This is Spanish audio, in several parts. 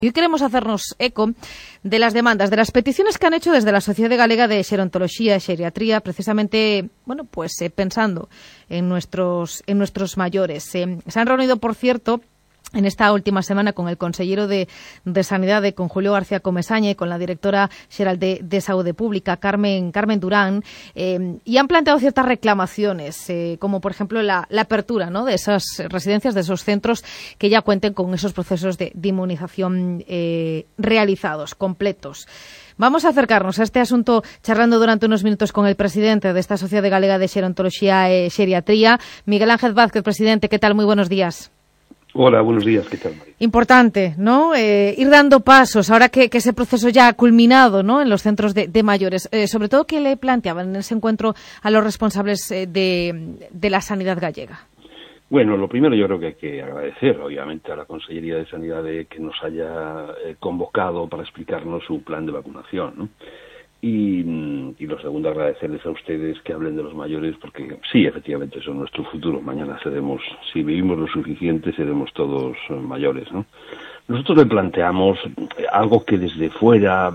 Hoy queremos hacernos eco de las demandas, de las peticiones que han hecho desde la Sociedade Galega de Xerontoloxía e Xeriatría, precisamente, pensando en nuestros mayores. Se han reunido, por cierto, en esta última semana con el consellero de Sanidade, con Julio García Comesaña, y con la directora xeral de Saúde Pública, Carmen Durán, y han planteado ciertas reclamaciones, como por ejemplo la apertura, ¿no?, de esas residencias, de esos centros que ya cuenten con esos procesos de inmunización realizados, completos. Vamos a acercarnos a este asunto charlando durante unos minutos con el presidente de esta Sociedade Galega de Xerontoloxía e Xeriatría, Miguel Ángel Vázquez. Presidente, ¿qué tal? Muy buenos días. Hola, buenos días, ¿qué tal, María? Importante, ¿no? Ir dando pasos, ahora que ese proceso ya ha culminado, ¿no?, en los centros de mayores. Sobre todo, ¿qué le planteaban en ese encuentro a los responsables de la sanidad gallega? Bueno, lo primero yo creo que hay que agradecer, obviamente, a la Consellería de Sanidad que nos haya convocado para explicarnos su plan de vacunación, ¿no? Y lo segundo, agradecerles a ustedes que hablen de los mayores, porque sí, efectivamente, son nuestro futuro. Mañana seremos, si vivimos lo suficiente, seremos todos mayores, ¿no? Nosotros le planteamos algo que desde fuera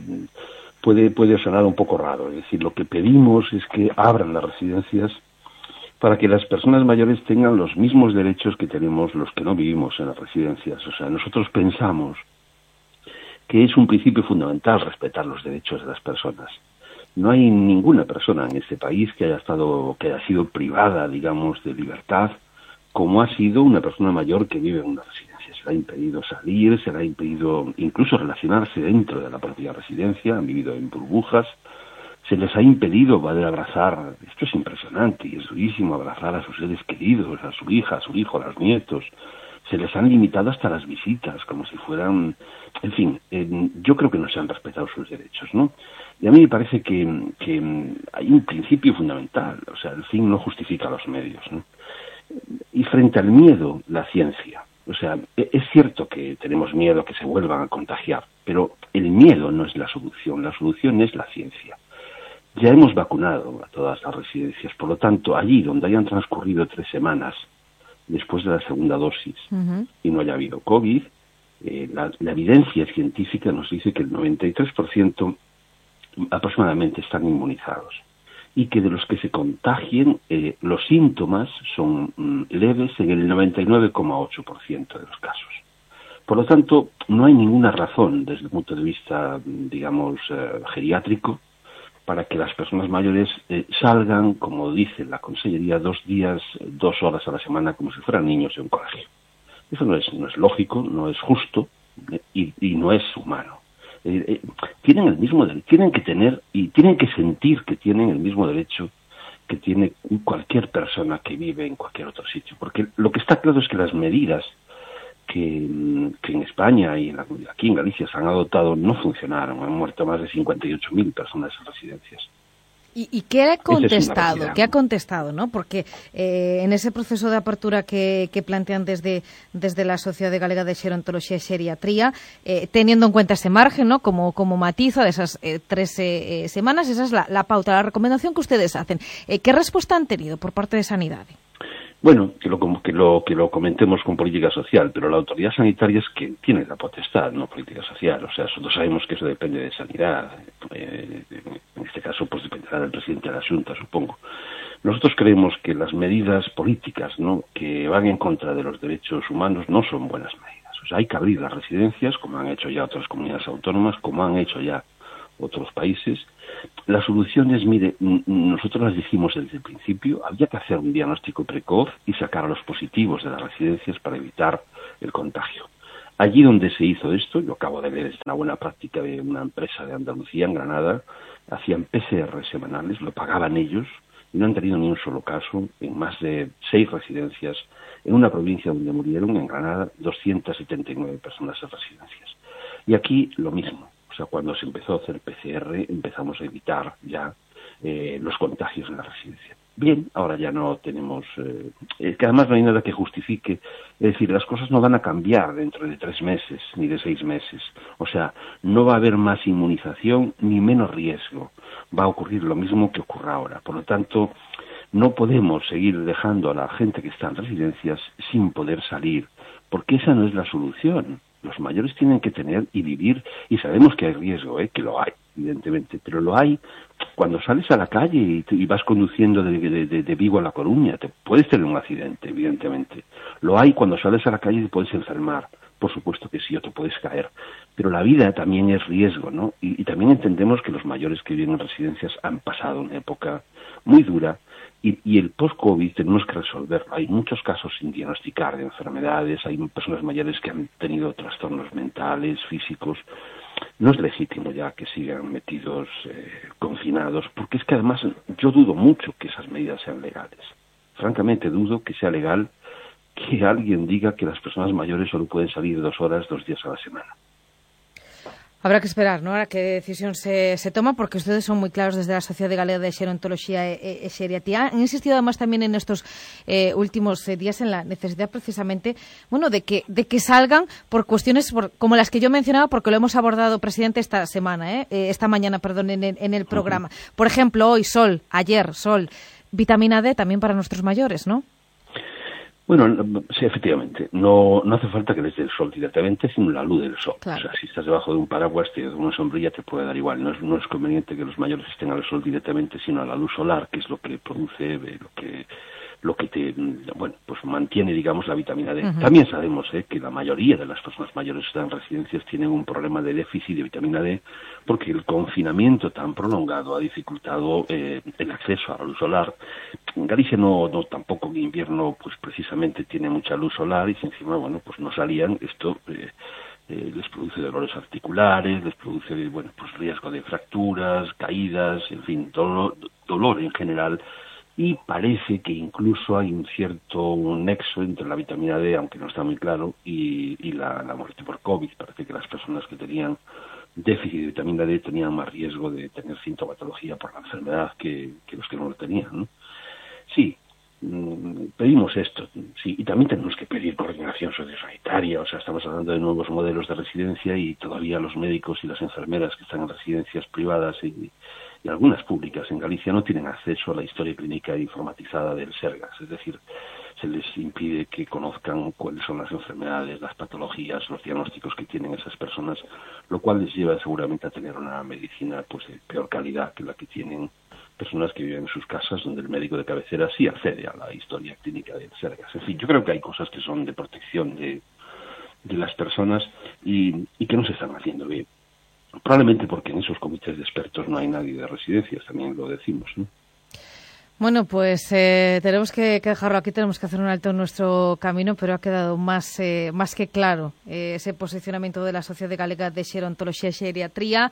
puede sonar un poco raro. Es decir, lo que pedimos es que abran las residencias para que las personas mayores tengan los mismos derechos que tenemos los que no vivimos en las residencias. O sea, nosotros pensamos que es un principio fundamental respetar los derechos de las personas. No hay ninguna persona en este país que haya sido privada, digamos, de libertad, como ha sido una persona mayor que vive en una residencia. Se le ha impedido salir, se le ha impedido incluso relacionarse dentro de la propia residencia, han vivido en burbujas, se les ha impedido poder abrazar, esto es impresionante y es durísimo, abrazar a sus seres queridos, a su hija, a su hijo, a los nietos. Se les han limitado hasta las visitas, como si fueran... En fin, yo creo que no se han respetado sus derechos, ¿no? Y a mí me parece que hay un principio fundamental, o sea, el fin no justifica los medios, ¿no? Y frente al miedo, la ciencia. O sea, es cierto que tenemos miedo a que se vuelvan a contagiar, pero el miedo no es la solución es la ciencia. Ya hemos vacunado a todas las residencias, por lo tanto, allí donde hayan transcurrido 3 semanas después de la segunda dosis y no haya habido COVID, la evidencia científica nos dice que el 93% aproximadamente están inmunizados y que de los que se contagien los síntomas son leves en el 99,8% de los casos. Por lo tanto, no hay ninguna razón desde el punto de vista, digamos, geriátrico para que las personas mayores salgan, como dice la Consellería, 2 días, 2 horas a la semana, como si fueran niños en un colegio. Eso no es lógico, no es justo y no es humano. Tienen el mismo derecho, tienen que tener y tienen que sentir que tienen el mismo derecho que tiene cualquier persona que vive en cualquier otro sitio. Porque lo que está claro es que las medidas que en España y aquí en Galicia se han adoptado no funcionaron. Han muerto más de 58.000 personas en residencias. ¿Y qué ha contestado? ¿Qué ha contestado, no? Porque en ese proceso de apertura que plantean desde la Sociedade Galega de Xerontoloxía e Xeriatría, teniendo en cuenta ese margen, ¿no?, como matiza de esas 3 semanas, esa es la pauta, la recomendación que ustedes hacen. ¿Qué respuesta han tenido por parte de Sanidade? Bueno, que lo comentemos con política social, pero la autoridad sanitaria es quien tiene la potestad, no política social. O sea, nosotros sabemos que eso depende de sanidad. En este caso, pues dependerá del presidente de la Xunta, supongo. Nosotros creemos que las medidas políticas, ¿no?, que van en contra de los derechos humanos no son buenas medidas. O sea, hay que abrir las residencias, como han hecho ya otras comunidades autónomas, como han hecho ya otros países. La solución es, mire, nosotros las dijimos desde el principio, había que hacer un diagnóstico precoz y sacar a los positivos de las residencias para evitar el contagio. Allí donde se hizo esto, yo acabo de ver, es una buena práctica de una empresa de Andalucía, en Granada, hacían PCR semanales, lo pagaban ellos, y no han tenido ni un solo caso en más de 6 residencias, en una provincia donde murieron, en Granada, 279 personas en residencias. Y aquí lo mismo. O sea, cuando se empezó a hacer PCR, empezamos a evitar ya los contagios en la residencia. Bien, ahora ya no tenemos... que además no hay nada que justifique. Es decir, las cosas no van a cambiar dentro de 3 meses, ni de 6 meses. O sea, no va a haber más inmunización ni menos riesgo. Va a ocurrir lo mismo que ocurra ahora. Por lo tanto, no podemos seguir dejando a la gente que está en residencias sin poder salir, porque esa no es la solución. Los mayores tienen que tener y vivir, y sabemos que hay riesgo, que lo hay, evidentemente, pero lo hay cuando sales a la calle y vas conduciendo de Vigo a La Coruña. Te puedes tener un accidente, evidentemente. Lo hay cuando sales a la calle y te puedes enfermar. Por supuesto que sí, o te puedes caer. Pero la vida también es riesgo, ¿no? Y también entendemos que los mayores que viven en residencias han pasado una época muy dura, y el post-COVID tenemos que resolverlo. Hay muchos casos sin diagnosticar de enfermedades, hay personas mayores que han tenido trastornos mentales, físicos. No es legítimo ya que sigan metidos, confinados, porque es que además yo dudo mucho que esas medidas sean legales. Francamente dudo que sea legal que alguien diga que las personas mayores solo pueden salir 2 horas, 2 días a la semana. Habrá que esperar, ¿no?, a qué decisión se toma, porque ustedes son muy claros desde la Sociedad Galega de Xerontoloxía e Xeriatría. Han insistido además también en estos últimos días en la necesidad precisamente, bueno, de que salgan por cuestiones como las que yo mencionaba, porque lo hemos abordado, presidente, esta mañana, en el programa. Por ejemplo, hoy ayer sol, vitamina D también para nuestros mayores, ¿no? Bueno, sí, efectivamente. No hace falta que les dé el sol directamente, sino la luz del sol. Claro. O sea, si estás debajo de un paraguas, de una sombrilla, te puede dar igual. No es conveniente que los mayores estén al sol directamente, sino a la luz solar, que es lo que produce, lo que te, bueno, pues mantiene, digamos, la vitamina D. Uh-huh. También sabemos que la mayoría de las personas mayores que están en residencias tienen un problema de déficit de vitamina D, porque el confinamiento tan prolongado ha dificultado el acceso a la luz solar. En Galicia no tampoco en invierno, pues precisamente tiene mucha luz solar, y si encima, bueno, pues no salían, esto les produce dolores articulares, les produce, bueno, pues riesgo de fracturas, caídas, en fin, dolor en general. Y parece que incluso hay un cierto nexo entre la vitamina D, aunque no está muy claro, y la muerte por COVID. Parece que las personas que tenían déficit de vitamina D tenían más riesgo de tener sintomatología por la enfermedad que los que no lo tenían, ¿no? Sí, pedimos esto, sí, y también tenemos que pedir coordinación sociosanitaria. O sea, estamos hablando de nuevos modelos de residencia, y todavía los médicos y las enfermeras que están en residencias privadas y algunas públicas en Galicia no tienen acceso a la historia clínica informatizada del Sergas. Es decir, se les impide que conozcan cuáles son las enfermedades, las patologías, los diagnósticos que tienen esas personas, lo cual les lleva seguramente a tener una medicina pues de peor calidad que la que tienen personas que viven en sus casas, donde el médico de cabecera sí accede a la historia clínica del Sergas. En fin, yo creo que hay cosas que son de protección de las personas y que no se están haciendo bien. Probablemente porque en esos comités de expertos no hay nadie de residencias, también lo decimos, ¿no? Bueno, pues tenemos que dejarlo aquí, tenemos que hacer un alto en nuestro camino, pero ha quedado más que claro ese posicionamiento de la Sociedad Galega de Xerontoloxía e Xeriatría.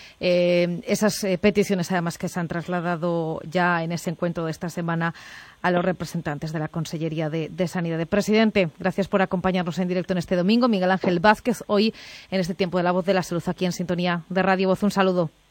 Esas peticiones, además, que se han trasladado ya en ese encuentro de esta semana a los representantes de la Consellería de Sanidad. Presidente, gracias por acompañarnos en directo en este domingo. Miguel Ángel Vázquez, hoy en este tiempo de La Voz de la Salud, aquí en Sintonía de Radio Voz. Un saludo.